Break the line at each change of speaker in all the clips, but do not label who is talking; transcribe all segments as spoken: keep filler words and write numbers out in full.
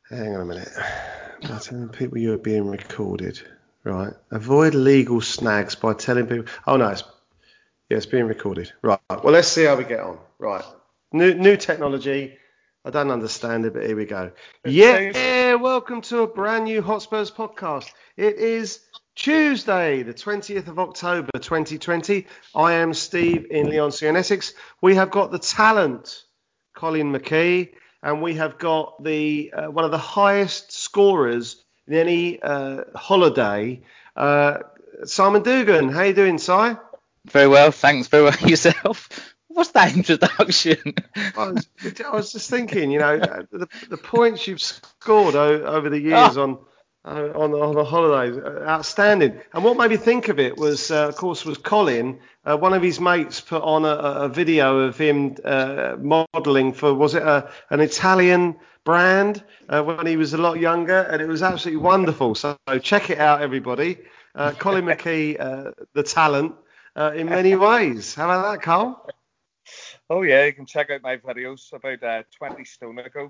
Hang on a minute. By telling people you're being recorded, right? Avoid legal snags by telling people. Oh no, it's yeah, it's being recorded. Right. Well, let's see how we get on. Right. New new technology. I don't understand it, but here we go. Yeah, welcome to a brand new Hotspurs podcast. It is Tuesday, the twentieth of October, twenty twenty. I am Steve in Leigh-on-Sea in Essex. We have got the talent, Colin McKee, and we have got the uh, one of the highest scorers in any uh, holiday, uh, Simon Dugan. How you doing, Si?
Very well, thanks. Very well yourself. What's that introduction?
I was, I was just thinking, you know, the, the points you've scored o- over the
Oh,
years on uh, on, the, on the holidays, uh, outstanding. And what made me think of it was, uh, of course, was Colin. Uh, one of his mates put on a, a video of him uh, modelling for, was it a, an Italian brand uh, when he was a lot younger, and it was absolutely wonderful. So check it out, everybody. Uh, Colin McKee, uh, the talent uh, in many ways. How about that, Carl?
Oh yeah, you can check out my videos about uh, twenty stone ago.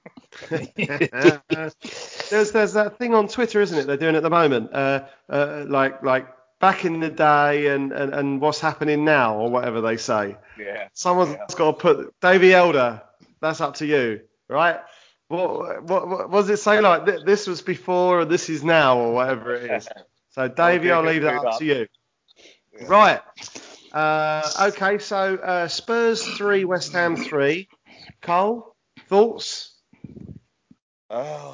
there's there's that thing on Twitter, isn't it? They're doing at the moment, uh, uh, like like back in the day and, and, and what's happening now, or whatever they say.
Yeah.
Someone's
yeah.
got to put Davy Elder. That's up to you, right? What what, what, what does it say? Like th- this was before, or this is now, or whatever it is. So Davy,
Okay,
I'll
good
leave
to
that
do
up
that.
to you.
Yeah.
Right. Uh, okay, so uh, Spurs three, West Ham three. Cole, thoughts?
Oh,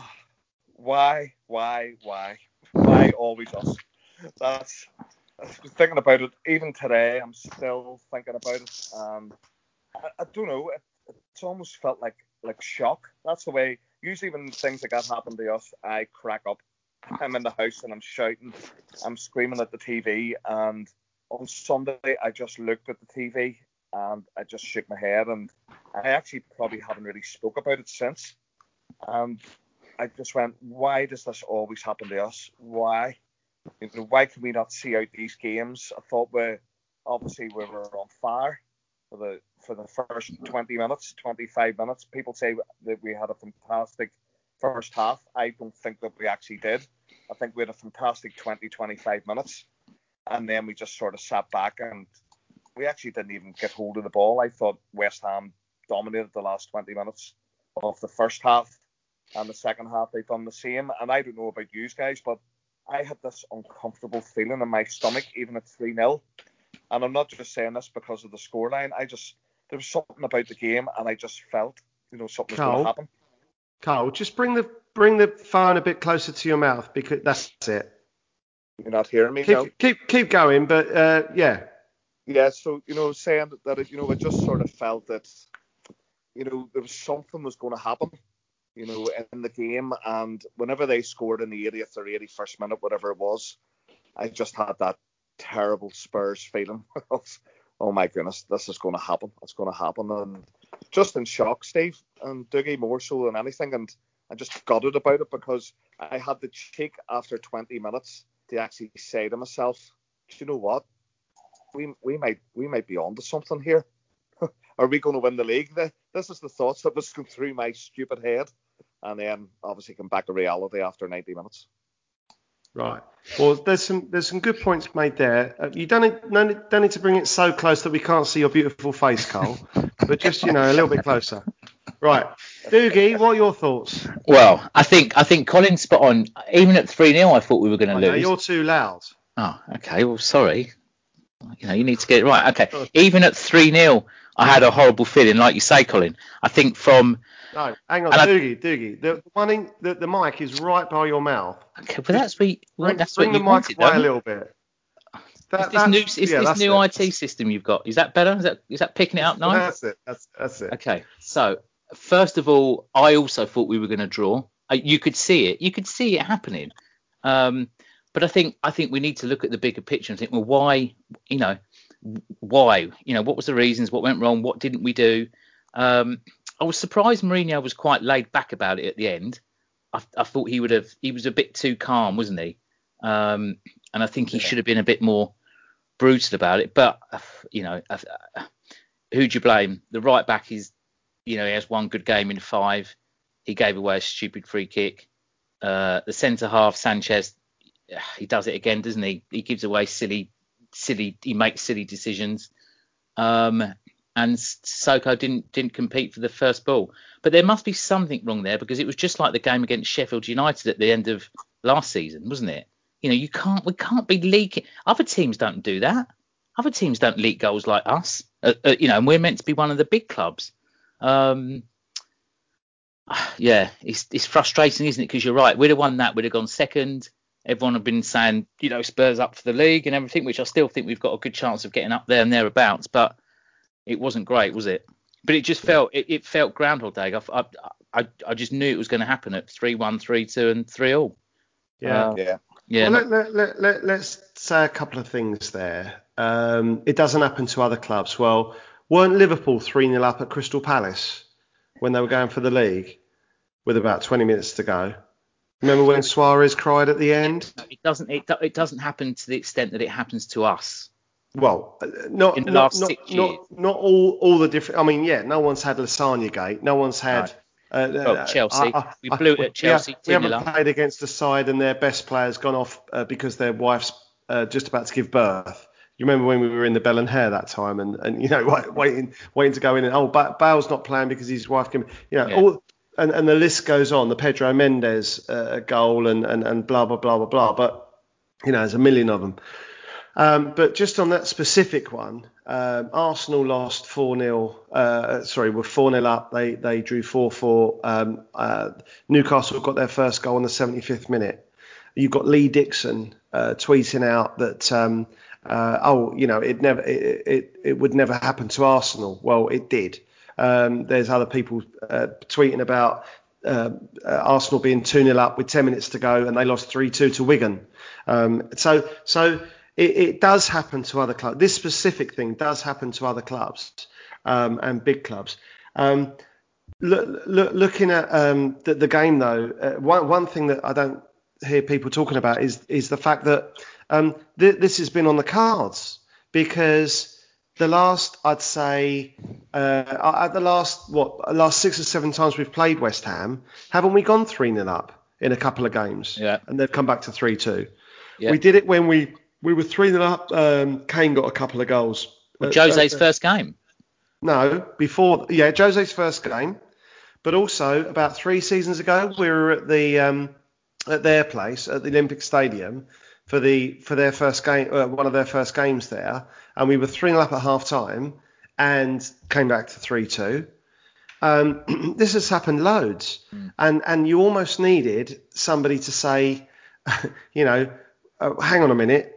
why, why, why, why always us? That's. I was thinking about it even today. I'm still thinking about it. Um, I, I don't know. It, it's almost felt like like shock. That's the way. Usually when things like that happen to us, I crack up. I'm in the house and I'm shouting, I'm screaming at the T V. And on Sunday, I just looked at the T V and I just shook my head. And I actually probably haven't really spoke about it since. And I just went, why does this always happen to us? Why? You know, why can we not see out these games? I thought we obviously we were on fire for the for the first twenty minutes, twenty-five minutes. People say that we had a fantastic first half. I don't think that we actually did. I think we had a fantastic twenty, twenty-five minutes. And then we just sort of sat back and we actually didn't even get hold of the ball. I thought West Ham dominated the last twenty minutes of the first half. And the second half, they've done the same. And I don't know about you guys, but I had this uncomfortable feeling in my stomach, even at three nil. And I'm not just saying this because of the scoreline. I just, there was something about the game, and I just felt, you know, something was going to happen.
Carl, just bring the bring the phone a bit closer to your mouth, because that's it.
You're not hearing me
keep,
now?
Keep keep going, but uh, yeah.
Yeah, so, you know, saying that, it, you know, I just sort of felt that, you know, there was something was going to happen, you know, in the game. And whenever they scored in the eightieth or eighty-first minute, whatever it was, I just had that terrible Spurs feeling of, oh my goodness, this is going to happen. It's going to happen. And just in shock, Steve, and Dougie more so than anything. And I just gutted about it because I had the cheek after twenty minutes to actually say to myself, do you know what? We we might we might be onto something here. Are we going to win the league? This is the thoughts that was going through my stupid head. And then obviously come back to reality after ninety minutes.
Right. Well, there's some there's some good points made there. Uh, you don't need, no, don't need to bring it so close that we can't see your beautiful face, Carl. But just, you know, a little bit closer. Right. Doogie, what are your thoughts?
Well, I think I think Colin's spot on. Even at three nil, I thought we were going to
I
lose.
know, you're too loud.
Oh, okay. Well, sorry. You know, you need to get it right. Okay. Even at three nil, I had a horrible feeling, like you say, Colin. I think from...
No, hang on,
I,
Doogie, Doogie. The one in, the, the mic is right by your mouth.
Okay, but that's what, you, well,
bring,
that's
bring
what
the
you
mic
wanted,
away
don't
a
you?
little bit. That,
Is this new, is
yeah,
this new
it.
I T system you've got, is that better? Is that is that picking it up now?
That's it. That's that's it.
Okay. So first of all, I also thought we were going to draw. You could see it. You could see it happening. Um, but I think I think we need to look at the bigger picture and think, well, why? You know, why? You know, what was the reasons? What went wrong? What didn't we do? Um, I was surprised Mourinho was quite laid back about it at the end. I, I thought he would have. He was a bit too calm, wasn't he? Um, and I think he
Yeah.
should have been a bit more brutal about it. But you know, who do you blame? The right back is, you know, he has one good game in five. he gave away a stupid free kick. Uh, the centre half, Sanchez, he does it again, doesn't he? He gives away silly, silly. He makes silly decisions. Um, and Sissoko didn't didn't compete for the first ball. But there must be something wrong there, because it was just like the game against Sheffield United at the end of last season, wasn't it? You know, you can't we can't be leaking. Other teams don't do that. Other teams don't leak goals like us. Uh, uh, you know, and we're meant to be one of the big clubs. Um, yeah, it's it's frustrating, isn't it? Because you're right. We'd have won that. We'd have gone second. Everyone have been saying, you know, Spurs up for the league and everything, which I still think we've got a good chance of getting up there and thereabouts. But it wasn't great, was it? But it just felt it, it felt Groundhog Day. I, I I just knew it was going to happen at three one, three two, and three all.
Yeah,
uh, yeah.
Yeah.
Well,
Not,
let, let, let, let, let's say a couple of things there. Um, it doesn't happen to other clubs. Well, weren't Liverpool three nil up at Crystal Palace when they were going for the league with about twenty minutes to go? Remember when Suarez cried at the end?
it doesn't. It, it doesn't happen to the extent that it happens to us.
Well, not
In the
not
last
not
six years.
not not all all the different. I mean, yeah, no one's had Lasagna Gate. No one's had. Uh,
Well,
uh,
Chelsea.
I, I,
We
I,
blew it
we,
at Chelsea.
We, have, we
two nil
haven't
up.
played against a side and their best players gone off uh, because their wife's uh, just about to give birth. You remember when we were in the Bell and Hare that time, and, and you know wait, waiting waiting to go in, and oh, ba- Bale's not playing because his wife can, you know,
Yeah.
all, and, and the list goes on. The Pedro Mendes uh, goal and, and and blah blah blah blah blah. But you know, there's a million of them. Um, but just on that specific one, um, Arsenal lost four nil. Uh, sorry, were four nil up. They they drew four four. Um, uh, Newcastle got their first goal in the seventy-fifth minute. You've got Lee Dixon uh, tweeting out that um, uh, oh, you know, it never it, it it would never happen to Arsenal. Well, it did. Um, there's other people uh, tweeting about uh, uh, Arsenal being two nil up with ten minutes to go, and they lost three two to Wigan. Um, so so. It, it does happen to other clubs. This specific thing does happen to other clubs um, and big clubs. Um, look, look, looking at um, the, the game, though, uh, one, one thing that I don't hear people talking about is is the fact that um, th- this has been on the cards, because the last, I'd say, uh, at the last what last six or seven times we've played West Ham, haven't we gone three nil up in a couple of games?
Yeah.
And they've come back to three two.
Yeah.
We did it when we. We were three nil up. Um, Kane got a couple of goals.
Well,
Uh,
Jose's
uh,
first game.
No, before. Yeah, Jose's first game. But also about three seasons ago, we were at the um, at their place at the Olympic Stadium for the for their first game, uh, one of their first games there, and we were three nil up at half time and came back to three two. Um, this has happened loads, mm. and and you almost needed somebody to say, you know, uh, hang on a minute.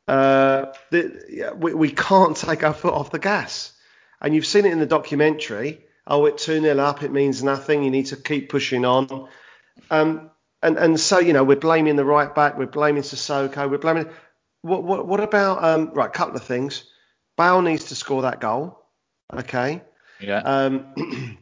Uh, the, yeah, we, we can't take our foot off the gas. And you've seen it in the documentary. Oh, it's two nil up. It means nothing. You need to keep pushing on. Um, and, and so, you know, we're blaming the right back. We're blaming Sissoko. We're blaming. What, what, what about, um, right, a couple of things. Bale needs to score that goal. Okay.
Yeah.
Um,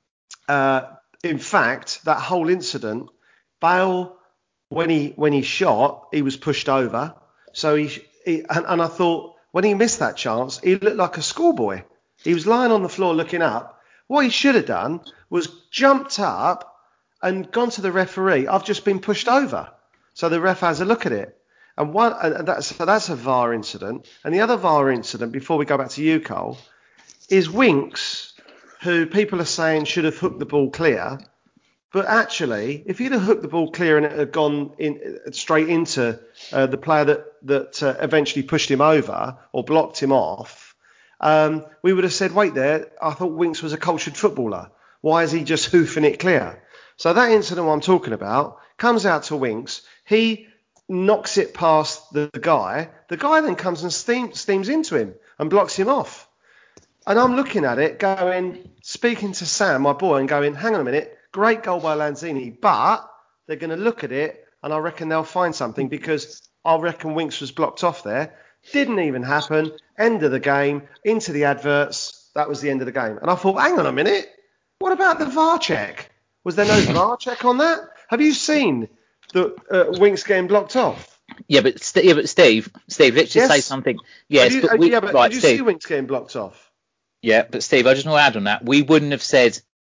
uh, in fact, that whole incident, Bale, when he, when he shot, he was pushed over. So he, he and, and I thought when he missed that chance, he looked like a schoolboy. He was lying on the floor looking up. What he should have done was jumped up and gone to the referee. I've just been pushed over. So the ref has a look at it. And one, and that's, so that's a V A R incident. And the other V A R incident, before we go back to you, Cole, is Winks, who people are saying should have hooked the ball clear. But actually, if he'd have hooked the ball clear and it had gone in straight into uh, the player that that uh, eventually pushed him over or blocked him off, um, we would have said, wait there, I thought Winks was a cultured footballer. Why is he just hoofing it clear? So that incident I'm talking about comes out to Winks. He knocks it past the guy. The guy then comes and steam, steams into him and blocks him off. And I'm looking at it going, speaking to Sam, my boy, and going, hang on a minute. Great goal by Lanzini, but they're going to look at it and I reckon they'll find something, because I reckon Winks was blocked off there. Didn't even happen. End of the game. Into the adverts. That was the end of the game. And I thought, hang on a minute. What about the V A R check? Was there no V A R check on that? Have you seen the uh, Winks getting blocked off?
Yeah, but St- yeah, but Steve, Steve, let's just
Yes.
say something. Yes,
you,
but we,
yeah, but
right,
did you
Steve.
see Winks getting blocked off?
Yeah, but Steve, I just want to add on that. We wouldn't have said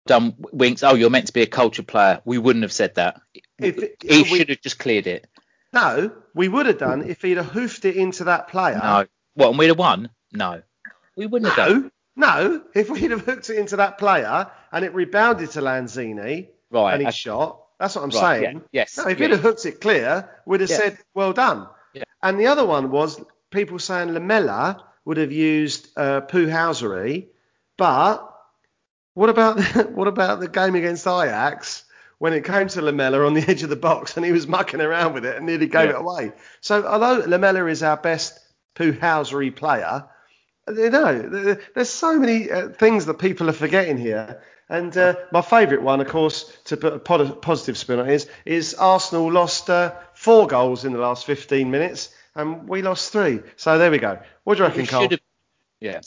done, Winks. Oh, you're meant to be a culture player. We wouldn't have said that.
If it,
He
we,
should have just cleared it.
No, we would have done if he'd have hoofed it into that player.
No. What, and we'd have won? No. We wouldn't have done.
No, no. If we'd have hooked it into that player and it rebounded to Lanzini
Right,
and he
I-
shot, that's what I'm
Right,
saying.
yeah, yes,
No, if
yeah.
he'd have hooked it clear, we'd have
Yeah.
said, well done.
Yeah.
And the other one was people saying Lamella would have used uh, Puhausery, but what about what about the game against Ajax when it came to Lamella on the edge of the box and he was mucking around with it and nearly gave
Yeah.
it away? So although Lamella is our best Puhausery player, you know, there's so many uh, things that people are forgetting here. And uh, my favourite one, of course, to put a pod- positive spin on it, is, is Arsenal lost uh, four goals in the last fifteen minutes and we lost three. So there we go. What do you reckon,
We
Cole?
should have. Yeah.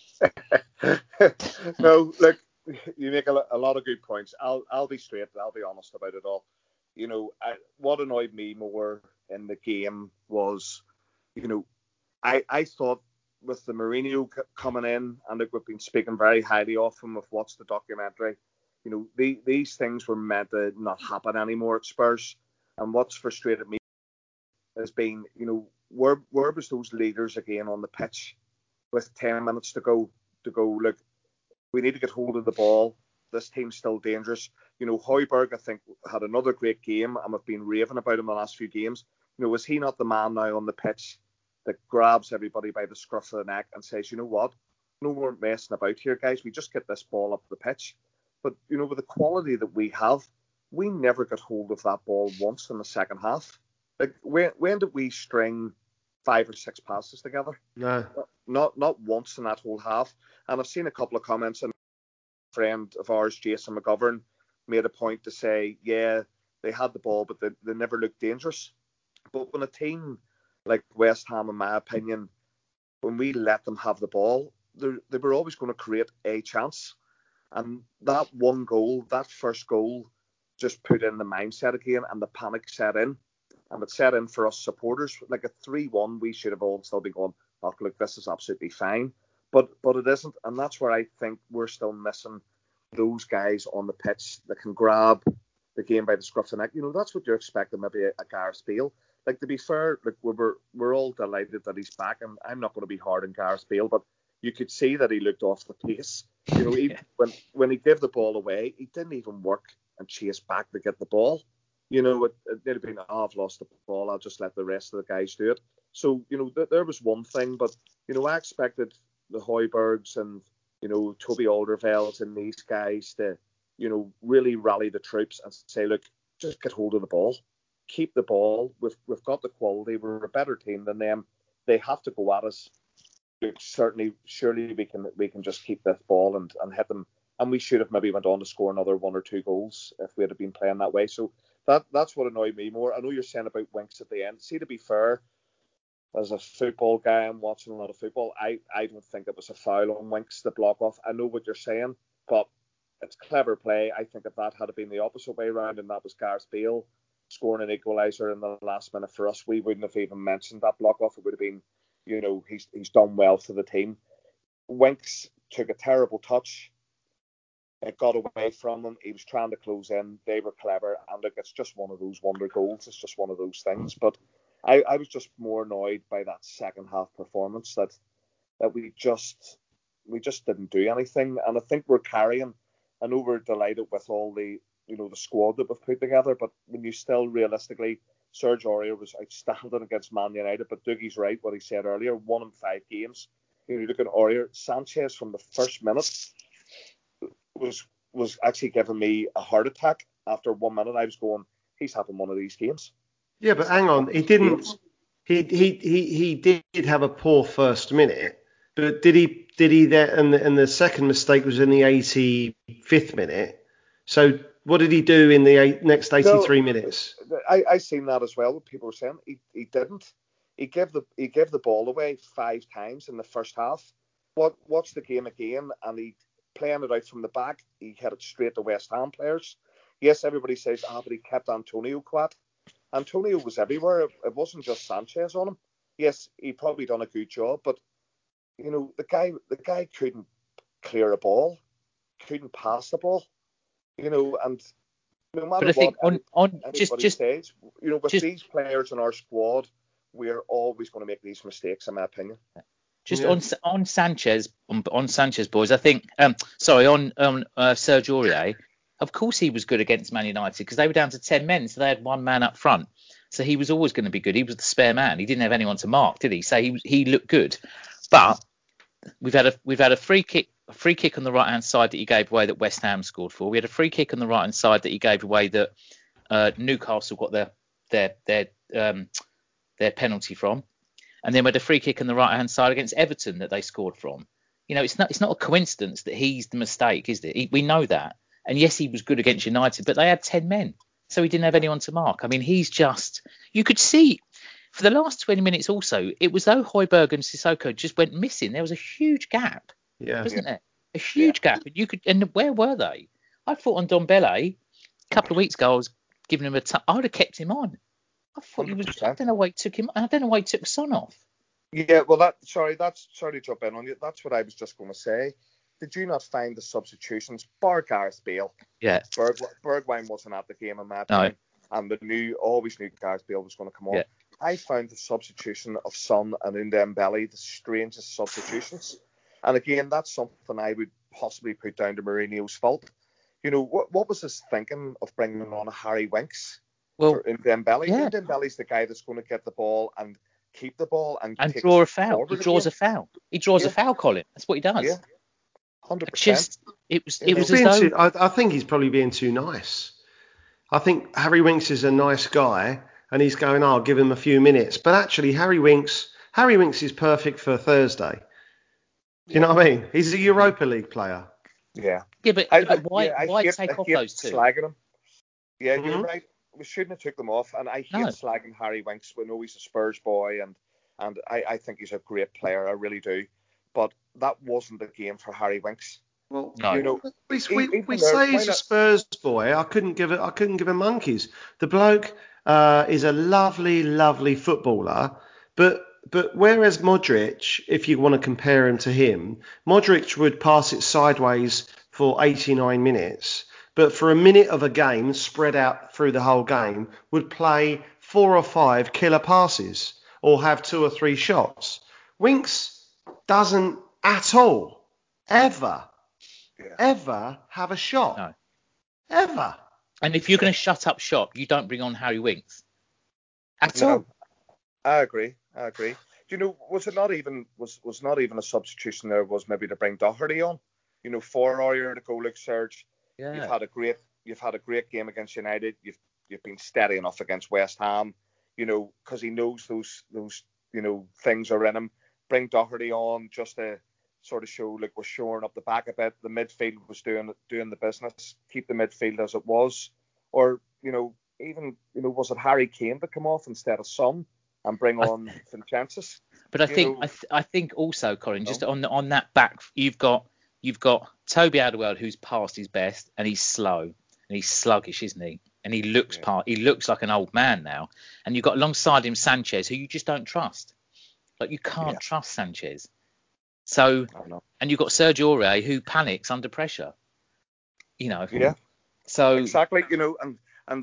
No, look, you make a, lo- a lot of good points. I'll I'll be straight. I'll be honest about it all. You know, I, what annoyed me more in the game was, you know, I I thought with the Mourinho c- coming in, and look, we've been speaking very highly of him. We've watched the documentary. You know, the, these things were meant to not happen anymore at Spurs. And what's frustrated me has been, you know, where where was those leaders again on the pitch with ten minutes to go to go? Look, we need to get hold of the ball. This team's still dangerous. You know, Højbjerg, I think, had another great game, and we've been raving about him the last few games. You know, is he not the man now on the pitch that grabs everybody by the scruff of the neck and says, you know what, no more messing about here, guys. We just get this ball up the pitch. But, you know, with the quality that we have, we never got hold of that ball once in the second half. Like, when, when did we string five or six passes together?
No.
Not not once in that whole half. And I've seen a couple of comments, and a friend of ours, Jason McGovern, made a point to say, yeah, they had the ball, but they, they never looked dangerous. But when a team like West Ham, in my opinion, when we let them have the ball, they were always going to create a chance. And that one goal, that first goal, just put in the mindset again, and the panic set in. And it set in for us supporters. Like a three one, we should have all still been going, oh, look, this is absolutely fine. But but it isn't. And that's where I think we're still missing those guys on the pitch that can grab the game by the scruff of the neck. You know, that's what you're expecting, maybe a, a Gareth Bale. Like, to be fair, like, we're, we're all delighted that he's back. And I'm not going to be hard on Gareth Bale, but you could see that he looked off the pace. You know, even when, when he gave the ball away, he didn't even work and chase back to get the ball. You know, it, it would have been, oh, I've lost the ball, I'll just let the rest of the guys do it. So, you know, th- there was one thing, but, you know, I expected the Højbjergs and, you know, Toby Alderweireld and these guys to, you know, really rally the troops and say, look, just get hold of the ball. Keep the ball. We've, we've got the quality. We're a better team than them. They have to go at us. Certainly, surely we can we can just keep this ball and, and hit them. And we should have maybe went on to score another one or two goals if we had been playing that way. So that that's what annoyed me more. I know you're saying about Winks at the end. See, to be fair, as a football guy, I'm watching a lot of football. I, I don't think it was a foul on Winks to block off. I know what you're saying, but it's clever play. I think if that had been the opposite way around and that was Gareth Bale scoring an equaliser in the last minute for us, we wouldn't have even mentioned that block off. It would have been, you know, he's he's done well for the team. Winks took a terrible touch. It got away from him. He was trying to close in. They were clever. And look, it's just one of those wonder goals. It's just one of those things. But I, I was just more annoyed by that second half performance that that we just we just didn't do anything. And I think we're carrying. I know we're delighted with all the you know the squad that we've put together, but when you still realistically, Serge Aurier was outstanding against Man United, but Dougie's right what he said earlier. One in five games. You know, you look at Aurier, Sanchez from the first minute was was actually giving me a heart attack after one minute. I was going, he's having one of these games.
Yeah, but hang on, he didn't. He he he he did have a poor first minute, but did he did he there? And the, and the second mistake was in the eighty-fifth minute. So what did he do in the eight, next eighty-three no, minutes?
I I seen that as well. What people were saying, he he didn't. He gave the he gave the ball away five times in the first half. What watch the game again, and he playing it out from the back. He had it straight to West Ham players. Yes, everybody says, ah, but he kept Antonio quiet. Antonio was everywhere. It wasn't just Sanchez on him. Yes, he probably done a good job, but you know the guy the guy couldn't clear a ball, couldn't pass the ball. You know, and no matter
But I think
what
on on
any,
just
anybody
just
says, you know, with
just
these players in our squad, we're always going to make these mistakes, in my opinion.
just
Yeah.
on on Sanchez on, on Sanchez boys. I think um sorry on on uh, Serge Aurier. Of course he was good against Man United because they were down to ten men, so they had one man up front. So he was always going to be good. He was the spare man. He didn't have anyone to mark, did he? So he he looked good. But we've had a we've had a free kick a free kick on the right hand side that he gave away that West Ham scored for. We had a free kick on the right hand side that he gave away that uh, Newcastle got their their their um, their penalty from, and then we had a free kick on the right hand side against Everton that they scored from. You know, it's not it's not a coincidence that he's the mistake, is it? He, we know that. And yes, he was good against United, but they had ten men, so he didn't have anyone to mark. I mean, he's just you could see. For the last twenty minutes also, it was though Højbjerg and Sissoko just went missing. There was a huge gap,
Yeah.
wasn't
Yeah.
there? A huge
Yeah.
gap. And you could, and where were they? I thought on Dombele, a couple of weeks ago, I was giving him a t- I would have kept him on. I thought he was, I
one hundred percent.
don't know why he took him, I don't know why he took Son off.
Yeah, well, that sorry, that's sorry to jump in on you. That's what I was just going to say. Did you not find the substitutions, bar Gareth Bale?
Yeah.
Berg, Bergwijn wasn't at the game, in my
No.
opinion, and the new always knew Gareth Bale was going to come on.
Yeah.
I found the substitution of Son and Undembele the strangest substitutions, and again, that's something I would possibly put down to Mourinho's fault. You know, what what was his thinking of bringing on a Harry Winks
Well,
for Undembele?
yeah.
Undembele's the guy that's going to get the ball and keep the ball and,
and
take
draw a
us
foul. He
forward
draws
again.
a foul. He draws
Yeah.
a foul, Colin. That's what he does.
Yeah, one hundred
It's
percent.
just, it was,
You
it
know.
was
He's
as
being
though,
too, I, I think he's probably being too nice. I think Harry Winks is a nice guy, and he's going, oh, I'll give him a few minutes. But actually, Harry Winks, Harry Winks is perfect for Thursday. Do you know what I mean? He's a Europa League player.
Yeah.
yeah, but,
I,
but
I,
why,
yeah, I
why
hate,
take
I
off
hate
those two?
slagging him. Yeah, you're
Mhm.
right. We shouldn't have took them off, and I hate
No.
slagging Harry Winks. We know he's a Spurs boy, and and I, I think he's a great player. I really do. But that wasn't the game for Harry Winks.
Well,
No.
You know,
we,
e-
we,
even
we
there,
say
why
he's a
not?
Spurs boy. I couldn't give it. I couldn't give him monkeys. The bloke uh, is a lovely, lovely footballer, but but whereas Modric, if you want to compare him to him, Modric would pass it sideways for eighty-nine minutes, but for a minute of a game spread out through the whole game, would play four or five killer passes or have two or three shots. Winks doesn't at all, ever,
Yeah.
ever have a shot.
No.
Ever.
And if you're going to shut up shop, you don't bring on Harry Winks at
No,
all.
I agree. I agree. Do you know, was it not even was was not even a substitution there? Was maybe to bring Doherty on? You know, for Aurier to go, look, Serge,
Yeah.
you've had a great you've had a great game against United. You've you've been steady enough against West Ham. You know, because he knows those those you know things are in him. Bring Doherty on just to sort of show like we're shoring up the back a bit. The midfield was doing doing the business. Keep the midfield as it was, or you know even you know was it Harry Kane to come off instead of Son and bring
I-
on Vincentus?
But I
You
think
know-
I, th- I think also, Colin, just
No.
on the, on that back, you've got you've got Toby Alderweireld, who's past his best, and he's slow and he's sluggish, isn't he? And he looks
Yeah.
part he looks like an old man now. And you've got alongside him Sanchez, who you just don't trust. Like you can't
Yeah.
trust Sanchez. So
I don't know.
and you've got Serge Aurier, who panics under pressure. You know.
Yeah,
So
exactly. You know, and and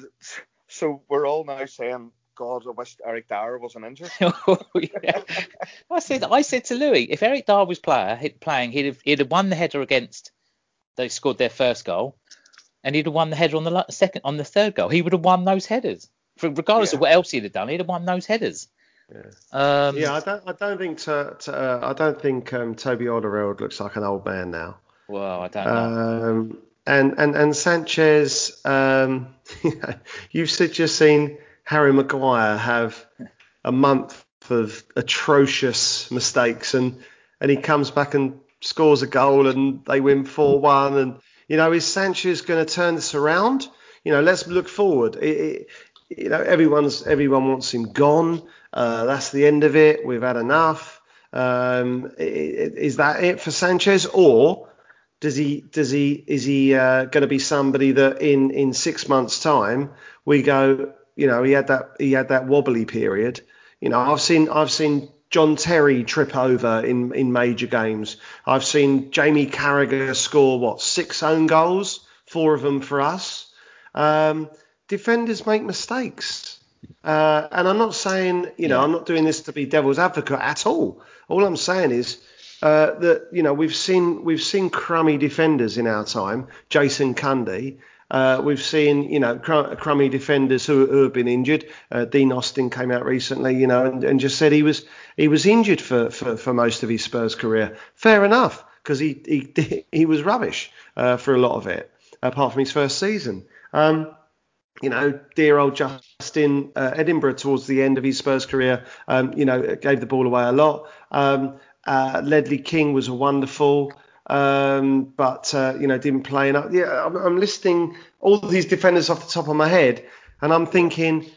so we're all now saying, God, I wish Eric Dyer wasn't injured.
yeah. I said I said to Louis, if Eric Dyer was player hit, playing, he'd have he'd have won the header against. They scored their first goal, and he'd have won the header on the la- second, on the third goal. He would have won those headers, For, regardless
Yeah.
of what else he'd have done. He'd have won those headers.
Yeah.
Um,
Yeah, I don't. I don't think. To, to, uh, I don't think um, Toby Alderweireld looks like an old man now.
Well, I don't know.
Um, and and and Sanchez. Um, you've just seen Harry Maguire have a month of atrocious mistakes, and and he comes back and scores a goal, and they win four one. And you know, is Sanchez going to turn this around? You know, let's look forward. It, it, you know, everyone's everyone wants him gone. Uh, that's the end of it. We've had enough. Um, i- i- is that it for Sanchez, or does he does he is he uh, going to be somebody that in, in six months' time we go? You know, he had that he had that wobbly period. You know, I've seen I've seen John Terry trip over in, in major games. I've seen Jamie Carragher score what six own goals four of them for us. Um, defenders make mistakes. Uh, and I'm not saying, you know,
Yeah.
I'm not doing this to be devil's advocate at all. All I'm saying is uh, that, you know, we've seen we've seen crummy defenders in our time. Jason Cundy. Uh, we've seen, you know, cr- crummy defenders who, who have been injured. Uh, Dean Austin came out recently, you know, and, and just said he was he was injured for, for, for most of his Spurs career. Fair enough, because he, he he was rubbish uh, for a lot of it, apart from his first season. Um, You know, dear old Justin uh, Edinburgh towards the end of his Spurs career, um, you know, gave the ball away a lot. Um, uh, Ledley King was wonderful, um, but, uh, you know, didn't play enough. Yeah, I'm, I'm listing all these defenders off the top of my head, and I'm thinking,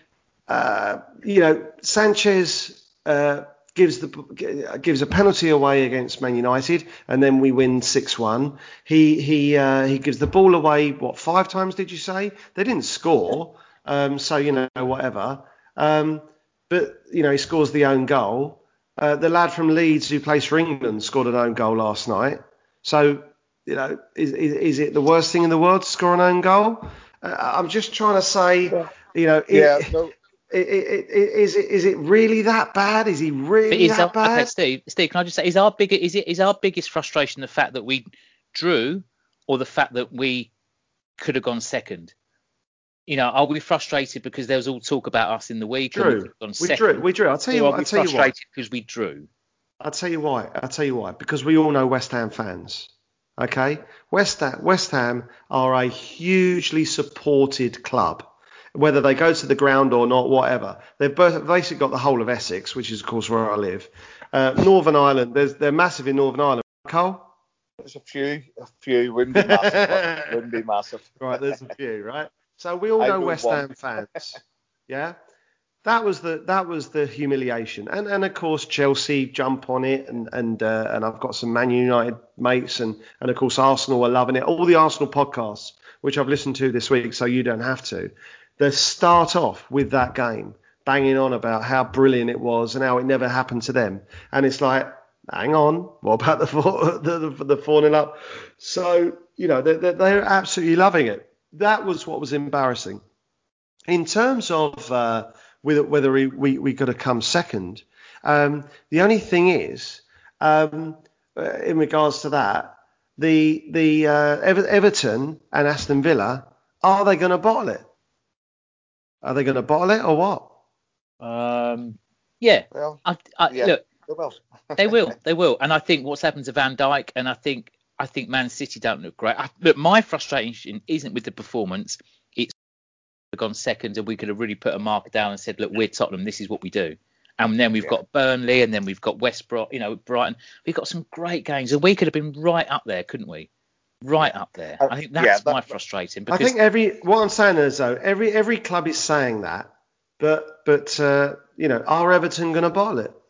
uh, you know, Sanchez uh, gives the gives a penalty away against Man United, and then we win six one. He he uh, he gives the ball away, what, five times did you say? They didn't score, um, so, you know, whatever. Um, but, you know, he scores the own goal. Uh, the lad from Leeds who plays for England scored an own goal last night. So, you know, is is, is it the worst thing in the world to score an own goal? Uh, I'm just trying to say, you know,
Yeah,
it,
no,
it, it, it, is it is it really that bad? Is he
But
really
is our,
that bad?
okay, Steve? Steve, can I just say, is our bigger is it is our biggest frustration the fact that we drew, or the fact that we could have gone second? You know, are we frustrated because there was all talk about us in the week and we could
Drew,
have gone
we
second,
drew, we drew. I'll tell you
or are
what.
we
I'll tell you why.
frustrated because we drew?
I'll tell you why. I'll tell you why. Because we all know West Ham fans. Okay, West Ham, West Ham are a hugely supported club. Whether they go to the ground or not, whatever. They've basically got the whole of Essex, which is, of course, where I live. Uh, Northern Ireland, there's, they're massive in Northern Ireland. Cole?
there's a few, a few wouldn't be massive, but wouldn't be massive.
Right, there's a few, right? So we all
I
know
know
West
one.
Ham fans. Yeah? That was the that was the humiliation. And and of course Chelsea jump on it, and and uh, and I've got some Man United mates, and and of course Arsenal are loving it. All the Arsenal podcasts, which I've listened to this week, so you don't have to. They start off with that game, banging on about how brilliant it was and how it never happened to them. And it's like, hang on, what about the four, the, the, the four nil up? So, you know, they're, they're absolutely loving it. That was what was embarrassing. In terms of uh, whether, whether we, we, we got to come second, um, the only thing is, um, uh, in regards to that, the the uh, Ever- Everton and Aston Villa, are they going to bottle it? Are they going to bottle it or what?
Um, yeah,
Well,
I, I,
yeah,
look,
they will.
they will, they will, and I think what's happened to Van Dijk, and I think I think Man City don't look great. I, look, my frustration isn't with the performance; it's gone second, and we could have really put a marker down and said, look, we're Tottenham, this is what we do. And then we've
Yeah.
got Burnley, and then we've got West Brom, you know, Brighton. We've got some great games, and we could have been right up there, couldn't we? Right up there.
Uh,
I think
yeah,
that's
that-
my
that-
frustrating
I
because
think every what I'm saying is though, every every club is saying that, but but uh, you know, are Everton going to bottle it?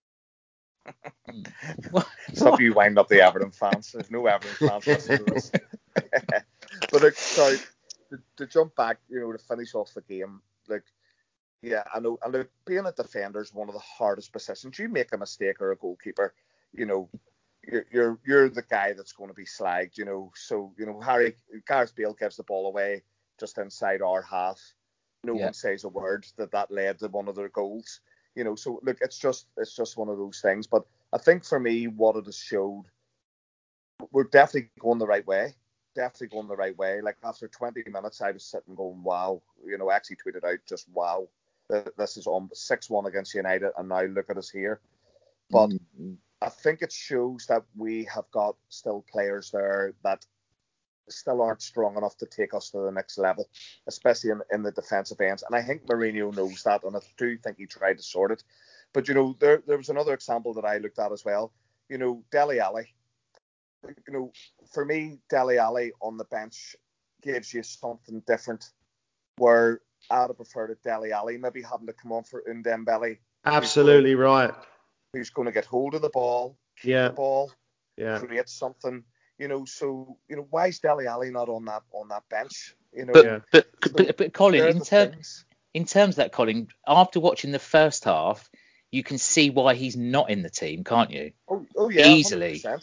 Stop you winding up the Everton fans. There's no Everton fans listening to this. But look, sorry, to, to jump back, you know, to finish off the game, like, yeah, I know, and look, being a defender is one of the hardest positions. You make a mistake or a goalkeeper, you know, you're you're, you're the guy that's going to be slagged, you know. So, you know, Harry Gareth Bale gives the ball away just inside our half. No
Yeah.
one says a word that that led to one of their goals. You know, so look, it's just it's just one of those things. But I think for me, what it has showed, we're definitely going the right way. Definitely going the right way. Like after twenty minutes, I was sitting going, wow. You know, I actually tweeted out just wow. This is on six one against United, and now look at us here. But
mm,
I think it shows that we have got still players there that still aren't strong enough to take us to the next level, especially in, in the defensive ends. And I think Mourinho knows that, and I do think he tried to sort it. But, you know, there there was another example that I looked at as well. You know, Dele Alli. You know, for me, Dele Alli on the bench gives you something different, where I'd have preferred Dele Alli maybe having to come on for Ndembele.
Absolutely right.
Who's going to get hold of the ball, keep
Yeah.
the ball,
Yeah.
create something. You know, so you know, why is Dele Alli not on that on that bench? You know,
but,
Yeah.
but,
so
but but Colin,
they're
in
the
terms
things.
in terms of that, Colin, after watching the first half, you can see why he's not in the team, can't you?
Oh, oh yeah, hundred
Easily.
percent.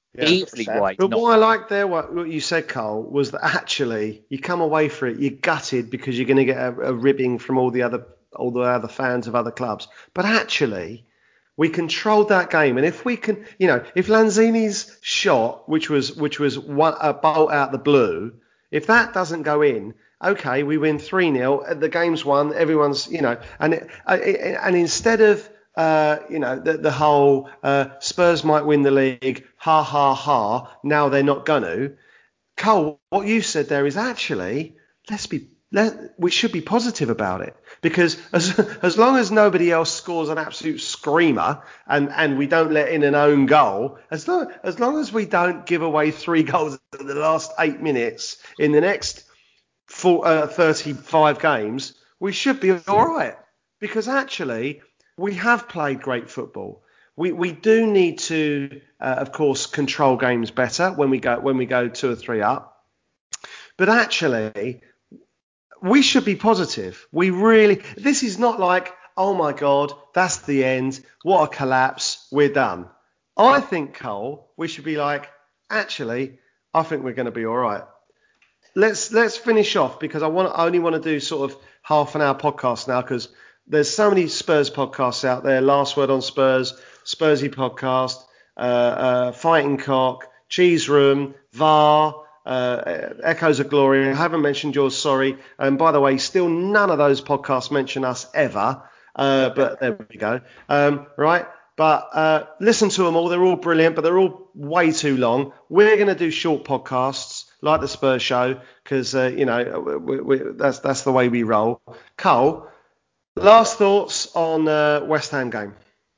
Yeah.
Easily why.
But
Not.
what I liked there, what, what you said, Cole, was that actually you come away for it, you're gutted because you're going to get a, a ribbing from all the other all the other fans of other clubs. But actually, we controlled that game, and if we can, you know, if Lanzini's shot, which was which was one, a bolt out the blue, if that doesn't go in, okay, we win three nil, the game's won, everyone's, you know, and it, and instead of uh, you know, the, the whole uh, Spurs might win the league, ha ha ha, now they're not gonna. Cole, what you said there is actually, let's be, let, we should be positive about it, because as as long as nobody else scores an absolute screamer and, and we don't let in an own goal, as long as long as we don't give away three goals in the last eight minutes in the next four, uh, thirty-five games, we should be all right, because actually we have played great football. We we do need to, uh, of course, control games better when we go when we go two or three up. But actually, we should be positive. We really. This is not like, oh my God, that's the end. What a collapse. We're done. I think, Cole, we should be like, actually, I think we're going to be all right. Let's let's finish off, because I want I only want to do sort of half an hour podcast now, because there's so many Spurs podcasts out there. Last Word on Spurs, Spursy podcast, uh, uh, Fighting Cock, Cheese Room, V A R, uh, Echoes of Glory. I haven't mentioned yours, sorry. And by the way, still none of those podcasts mention us ever. Uh, but there we go. Um, right. But uh, listen to them all. They're all brilliant, but they're all way too long. We're going to do short podcasts like the Spurs show, because, uh, you know, we, we, that's that's the way we roll. Cole, last thoughts on uh, West Ham game?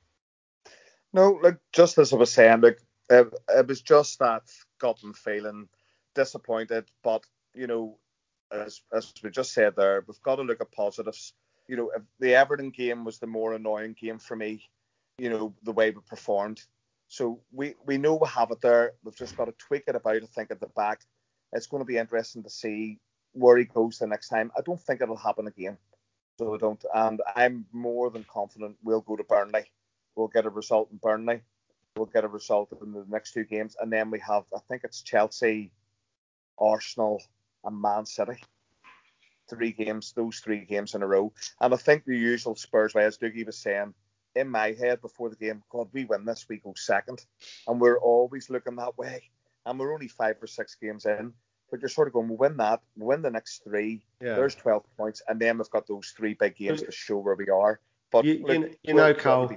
No, look, just as I was saying, look, it, it was just that gut and feeling disappointed. But, you know, as as we just said there, we've got to look at positives. You know, if the Everton game was the more annoying game for me, you know, the way we performed. So we, we know we have it there. We've just got to tweak it about, I think, at the back. It's going to be interesting to see where he goes the next time. I don't think it'll happen again. So I don't. And I'm more than confident we'll go to Burnley. We'll get a result in Burnley. We'll get a result in the next two games. And then we have, I think it's Chelsea, Arsenal, and Man City. Three games, those three games in a row. And I think the usual Spurs way, as Dougie was saying, in my head before the game, God, we win this, we go second. And we're always looking that way. And we're only five or six games in. But you're sort of going, we'll win that, we'll win the next three. Yeah. There's twelve points. And then we've got those three big games to show where we are. But
you,
look,
you, you know, Cole,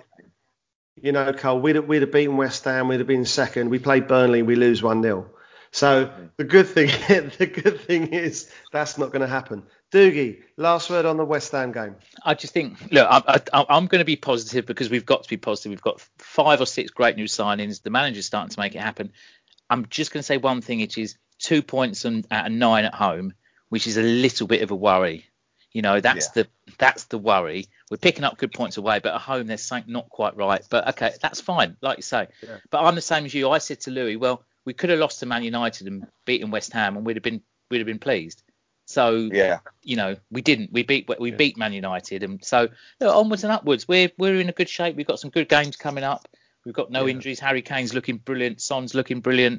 you know, Cole, we'd have, we'd have beaten West Ham, we'd have been second. We played Burnley, we lose one nil. So mm-hmm. the good thing, the good thing is that's not going to happen. Doogie, last word on the West Ham game.
I just think, look, I, I, I'm going to be positive, because we've got to be positive. We've got five or six great new signings. The manager's starting to make it happen. I'm just going to say one thing, which is two points and out of nine at home, which is a little bit of a worry. You know, that's yeah. the that's the worry. We're picking up good points away, but at home there's something not quite right. But okay, that's fine, like you say. Yeah. But I'm the same as you. I said to Louis, well, we could have lost to Man United and beaten West Ham, and we'd have been we'd have been pleased. So yeah, you know, we didn't. We beat we yeah. beat Man United, and so look, onwards and upwards. We're we're in a good shape. We've got some good games coming up. We've got no yeah. injuries. Harry Kane's looking brilliant. Son's looking brilliant.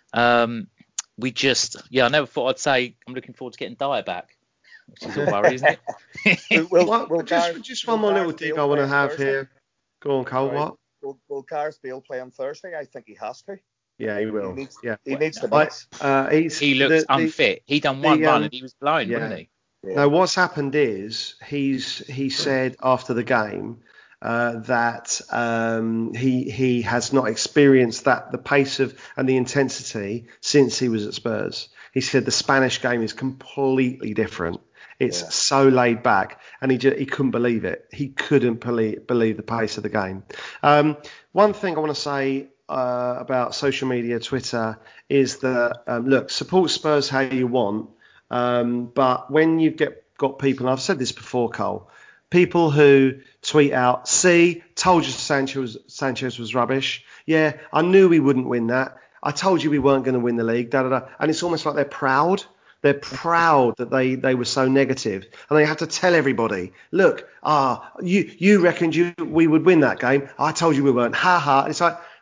Um, we just, yeah, I never thought I'd say I'm looking forward to getting Dyer back, which is a worry, isn't it?
well, well, well, just Gareth, just one more little dig I want to have Thursday? here. Go on, Cole. What?
Will, will Gareth Bale play on Thursday? I think he has to.
Yeah, he will.
He needs,
yeah,
he needs the minutes.
Uh, he's,
he looks
the,
unfit. He done one the, run um, and he was blown,
yeah.
wasn't he?
Yeah. No, what's happened is he's he said after the game uh, that um, he he has not experienced that the pace of and the intensity since he was at Spurs. He said the Spanish game is completely different. It's yeah. so laid back, and he just, he couldn't believe it. He couldn't believe believe the pace of the game. Um, one thing I want to say uh, about social media, Twitter, is that um, look, support Spurs how you want. Um, but when you get got people, and I've said this before, Cole, people who tweet out, see, told you Sanchez, Sanchez was rubbish. Yeah, I knew we wouldn't win that. I told you we weren't going to win the league, da da da. And it's almost like they're proud. They're proud that they, they were so negative. And they have to tell everybody, look, ah, you you reckoned you we would win that game. I told you we weren't. Ha ha. And it's like,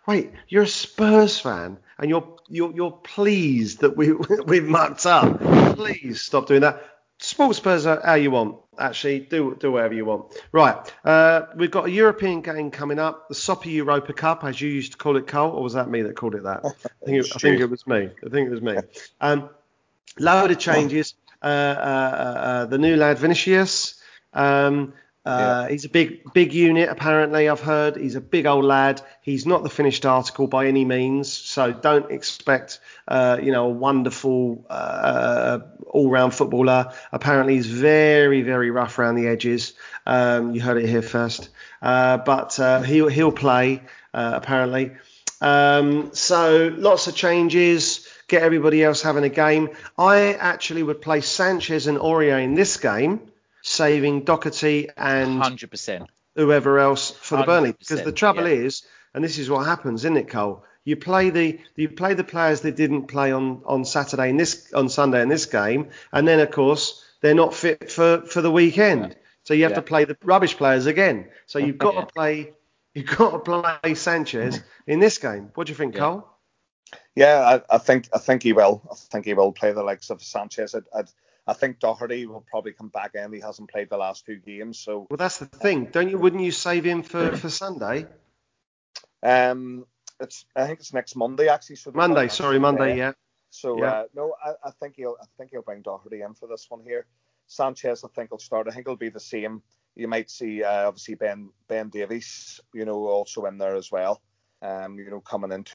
Wait, you're a Spurs fan, and you're you're you're pleased that we we've mucked up. Please stop doing that. Support Spurs how you want. Actually, do do whatever you want. Right, uh, we've got a European game coming up, the Sopa Europa Cup, as you used to call it, Cole, or was that me that called it that? I think it, I think it was me. I think it was me. Um, load of changes. Uh, uh, uh, the new lad Vinicius. Um, Uh, yeah. He's a big, big unit, apparently, I've heard. He's a big old lad. He's not the finished article by any means, so don't expect, uh, you know, a wonderful uh, all-round footballer. Apparently, he's very, very rough around the edges. Um, you heard it here first. Uh, but uh, he'll, he'll play, uh, apparently. Um, so lots of changes. Get everybody else having a game. I actually would play Sanchez and Aurier in this game, saving Doherty and
one hundred percent
whoever else for the Burnley. Because the trouble
yeah.
is, and this is what happens, isn't it, Cole? You play the you play the players that didn't play on, on Saturday in this on Sunday in this game, and then of course they're not fit for, for the weekend. Yeah. So you have yeah. to play the rubbish players again. So you've got yeah. to play you've got to play Sanchez in this game. What do you think,
yeah.
Cole?
Yeah, I, I think I think he will. I think he will play the likes of Sanchez. I'd, I'd, I think Doherty will probably come back in. He hasn't played the last two games, so.
Well, that's the thing. Don't you? Wouldn't you save him for, for Sunday?
Um, it's I think it's next Monday actually. So
Monday, sorry, Monday, yeah.
So
yeah.
Uh, no, I, I think he'll I think he'll bring Doherty in for this one here. Sanchez, I think will start. I think it'll be the same. You might see uh, obviously Ben Ben Davies, you know, also in there as well. Um, you know, coming in.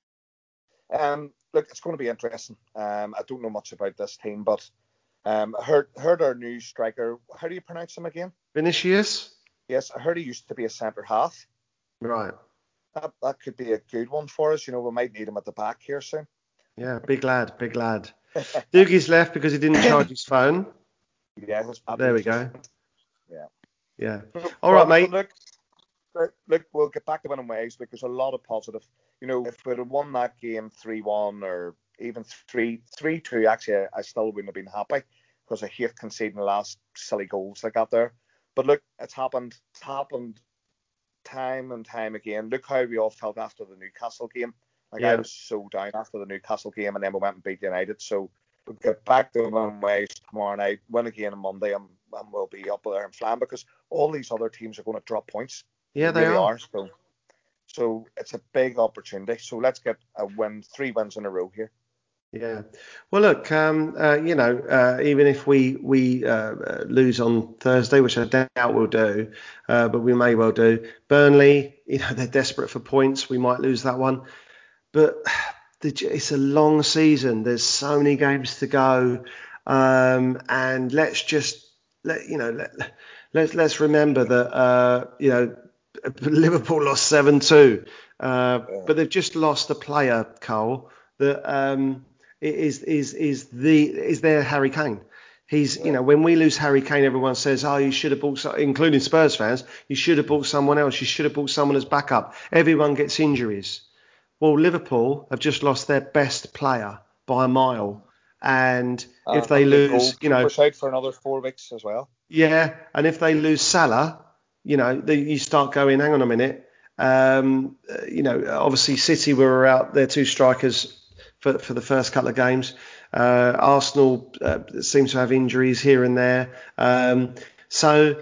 Um, look, it's going to be interesting. Um, I don't know much about this team, but. Um, I heard heard our new striker. How do you pronounce him again?
Vinicius.
Yes, I heard he used to be a centre half.
Right.
That that could be a good one for us. You know, we might need him at the back here soon.
Yeah, big lad, big lad. Doogie's left because he didn't charge his phone.
Yeah,
there we go.
Yeah.
Yeah. All right, mate.
Look, look, we'll get back to winning ways because a lot of positive. You know, if we'd have won that game three one or even three three two, actually, I still wouldn't have been happy because I hate conceding the last silly goals like that there. But look, it's happened. It's happened time and time again. Look how we all felt after the Newcastle game. Like yeah. I was so down after the Newcastle game, and then we went and beat United. So we'll get back to winning ways tomorrow night, win again on Monday, and, and we'll be up there and flying because all these other teams are going to drop points.
Yeah, they, they really are.
are. So, so it's a big opportunity. So let's get a win, three wins in a row here.
Yeah. Well, look, um, uh, you know, uh, even if we we uh, lose on Thursday, which I doubt we'll do, uh, but we may well do. Burnley, you know, they're desperate for points. We might lose that one, but it's a long season. There's so many games to go, um, and let's just let you know, let, let's let's remember that uh, you know, Liverpool lost seven two, uh, but they've just lost a player, Cole, that. Um, Is is is the is there Harry Kane? He's you know when we lose Harry Kane, everyone says, oh, you should have bought, some, including Spurs fans, you should have bought someone else. You should have bought someone as backup. Everyone gets injuries. Well, Liverpool have just lost their best player by a mile, and uh, if they lose, you know,
push out for another four weeks as well.
Yeah, and if they lose Salah, you know, they, you start going, hang on a minute. Um, you know, obviously City were out their two strikers. For, for the first couple of games, uh, Arsenal uh, seems to have injuries here and there. Um, so,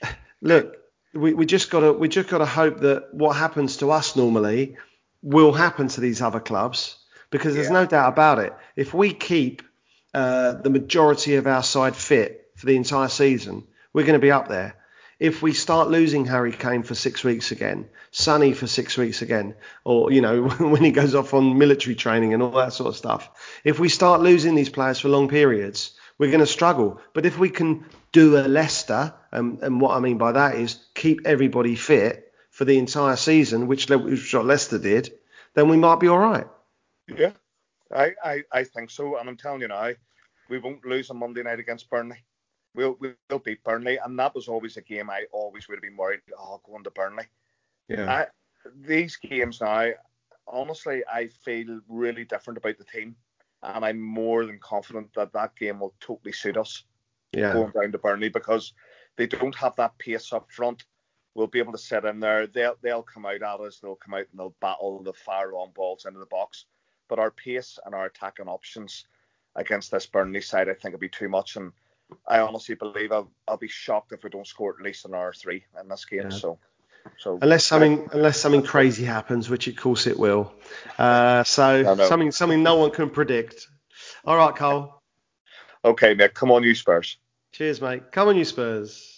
look, we, we just got to we just got to hope that what happens to us normally will happen to these other clubs, because there's yeah. no doubt about it. If we keep uh, the majority of our side fit for the entire season, we're going to be up there. If we start losing Harry Kane for six weeks again, Sonny for six weeks again, or, you know, when he goes off on military training and all that sort of stuff, if we start losing these players for long periods, we're going to struggle. But if we can do a Leicester, um, and what I mean by that is keep everybody fit for the entire season, which, which what Leicester did, then we might be all right.
Yeah, I, I, I think so. And I'm telling you now, we won't lose on Monday night against Burnley. We'll, we'll beat Burnley, and that was always a game I always would have been worried, oh, going to Burnley.
Yeah.
I, these games now, honestly, I feel really different about the team, and I'm more than confident that that game will totally suit us
yeah.
going down to Burnley, because they don't have that pace up front. we'll be able to sit in there. They'll they'll come out at us. They'll come out and they'll battle. They'll fire long balls into the box. But our pace and our attacking options against this Burnley side, I think, will be too much. And I honestly believe I'll, I'll be shocked if we don't score at least an hour three in this game. Yeah. So, so
unless something unless something crazy happens, which of course it will. Uh, so something something no one can predict. All right, Cole.
Okay, mate. Come on, you Spurs.
Cheers, mate. Come on, you Spurs.